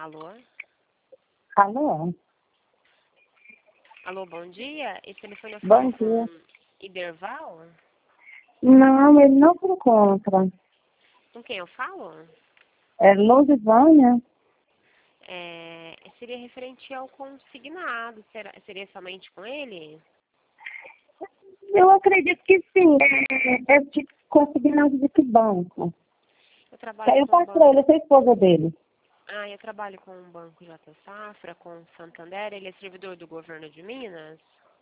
Alô? Alô? Alô, bom dia. Esse telefone eu Bom falo com dia. Iderval? Não, ele não se encontra. Com quem eu falo? É Lusivânia? Seria referente ao consignado. Seria somente com ele? Eu acredito que sim. É de consignado de que banco? Eu trabalho Eu com um passo pra banco. ele, eu sou esposa dele. Eu trabalho com um banco J Safra, com o Santander. Ele é servidor do governo de Minas.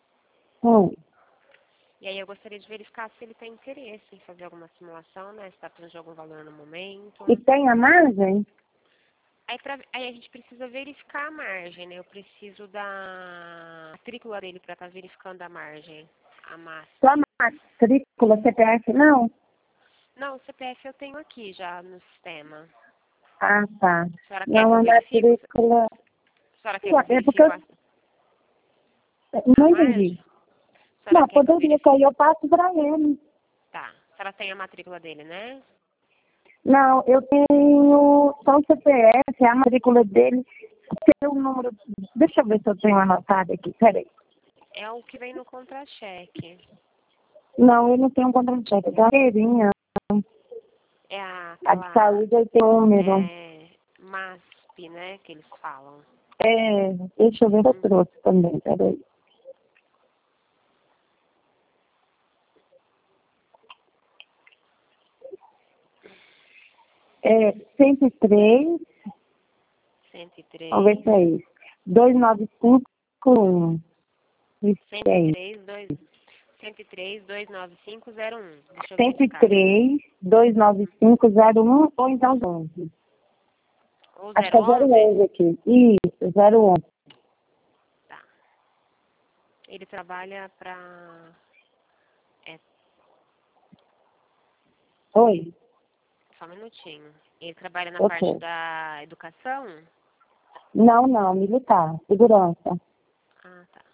E aí eu gostaria de verificar se ele tem interesse em fazer alguma simulação, né? Se está precisando de algum valor no momento. E tem a margem? Aí a gente precisa verificar a margem, né? Eu preciso da matrícula dele para estar verificando a margem, a massa. Só a matrícula, CPF, não? Não, o CPF eu tenho aqui já no sistema. Ah, tá. A senhora quer que Não, eu a verifique? matrícula... A senhora quer que eu É porque verifique eu a não margem? entendi. A senhora Não, quer que eu poderia, que verifique? aí eu passo pra ele. Tá. A senhora tem a matrícula dele, né? Não, eu tenho só o CPF, a matrícula dele, tem o número... Deixa eu ver se eu tenho anotado aqui, peraí. É o que vem no contra-cheque. Não, eu não tenho um contra-cheque, da carteirinha. É A de saúde aí tem um número. MASP, né? Que eles falam. Deixa eu ver se eu trouxe também, peraí. É 103, vamos ver 103. se é isso. 29551. Isso é isso. 103 29501. Deixa eu verificar. 103, 29501 ou então 11. Ou Acho que é 011? 011 aqui. Isso, 011. Tá. Ele trabalha para... Oi? Só um minutinho. Ele trabalha na parte Ok. da educação? Não, militar, segurança. Ah, tá.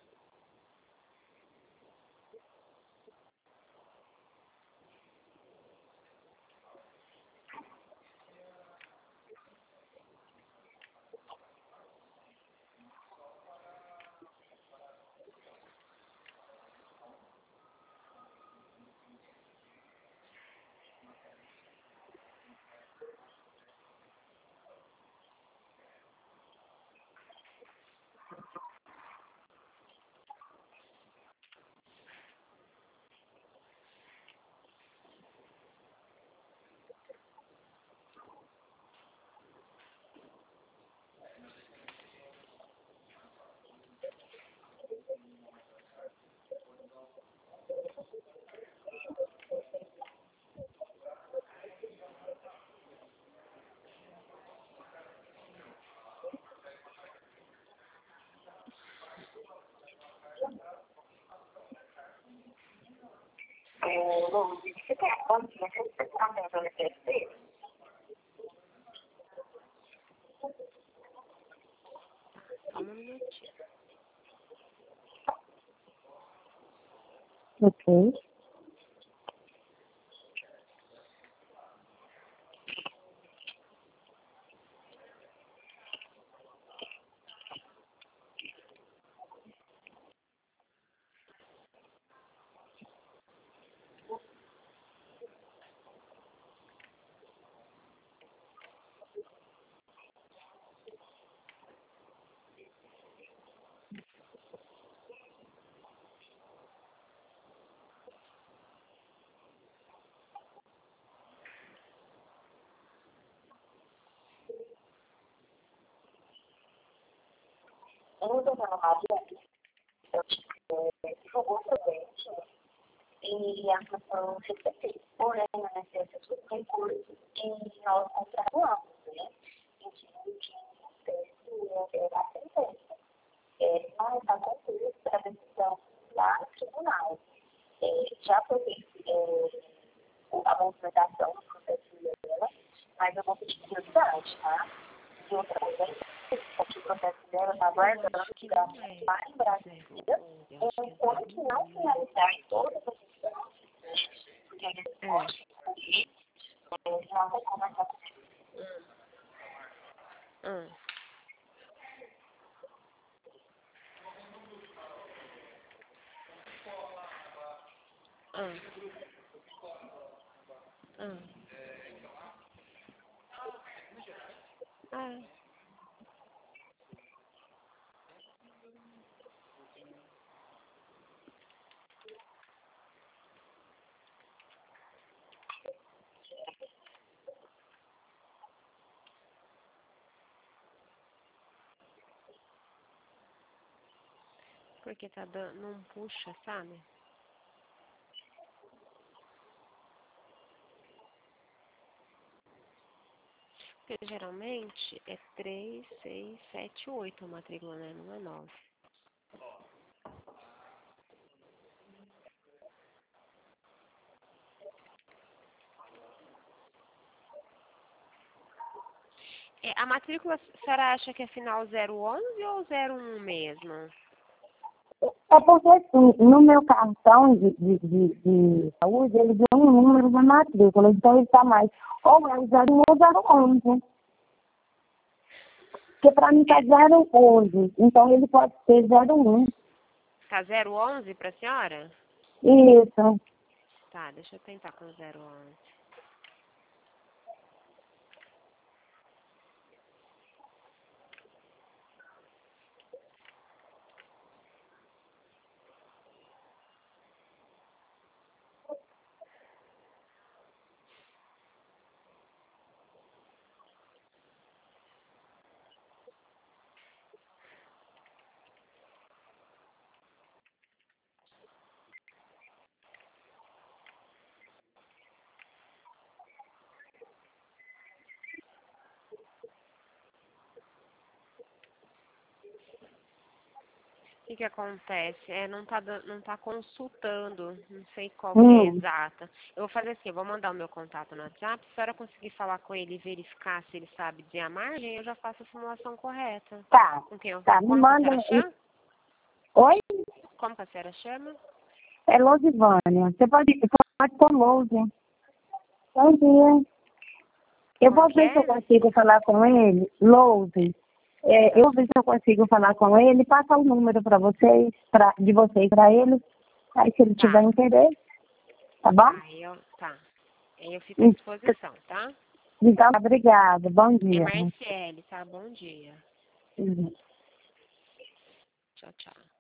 Você tem a conta, você está tentando crescer? Só um minutinho. Ok. Eu estou falando Maria, jogou seu dente e a função CPT. Porém, na necessidade do concurso, e nós contratuamos, né? Em que a sentença. Mas a concurso a decisão lá no tribunal. Já foi a movimentação do processo dela, mas eu vou pedir prioridade, tá? E outra coisa, porque o processo dela está guardando lá em Brasília, enquanto não finalizar todas as questões, porque a gente pode, não vai conversar com É. Porque tá dando, não puxa, sabe? Porque geralmente é 3, 6, 7, 8 a matrícula, né? Não é 9. É, a matrícula, a senhora acha que é final 011 ou 01 mesmo? É porque, assim, no meu cartão de saúde, ele deu um número da matrícula, então ele está mais ou é o 01 ou 011. Porque para mim está 011, então ele pode ser 01. Tá 011 pra senhora? Isso. Tá, deixa eu tentar com 011. O que acontece? Não tá consultando, não sei qual que é exata. Eu vou fazer assim, eu vou mandar o meu contato no WhatsApp, se a senhora conseguir falar com ele e verificar se ele sabe dizer a margem, eu já faço a simulação correta. Tá. Com quem eu Tá, me como manda. que a senhora chama? Oi? Como que a senhora chama? É Losivânia. Você pode pôr Lose. Bom dia. Eu Como vou que ver se eu é? consigo falar com ele. Lose. Tá. Eu vou ver se eu consigo falar com ele, passa o número para vocês, de vocês para ele. Aí se ele tiver Tá. interesse, tá bom? Tá. Aí eu fico à disposição, tá? Então, obrigada. Bom É dia. Marciele, tá? Bom dia. Uhum. Tchau, tchau.